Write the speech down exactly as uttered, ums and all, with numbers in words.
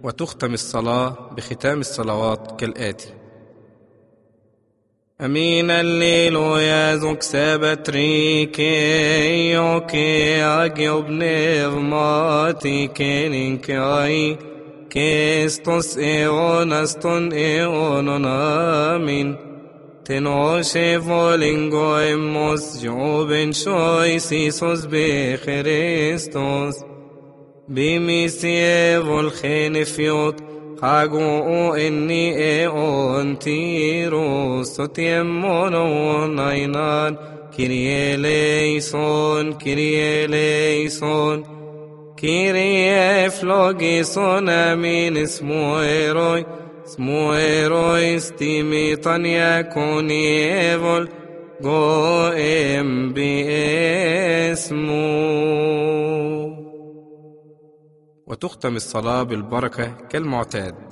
وتختم الصلاة بختام الصلوات كالآتي: أمين الليلويا زوك سابتريكي يوكي أجيب نغماتي كينينكاي كيستوس إيون أستون إيون آمين تنوشي فولينغو إموس جوبن شوي سيسوس بخريستوس بميسيه والخينفيوت خاقو إني إيون تيروس تيمونو ناينان كيريه ليسون كيريه ليسون كيريه فلوغيسون أمين اسمو إيروي اسمو إيروي استيميطان يكوني إيفول جو إم باسمو. وتختم الصلاة بالبركة كالمعتاد.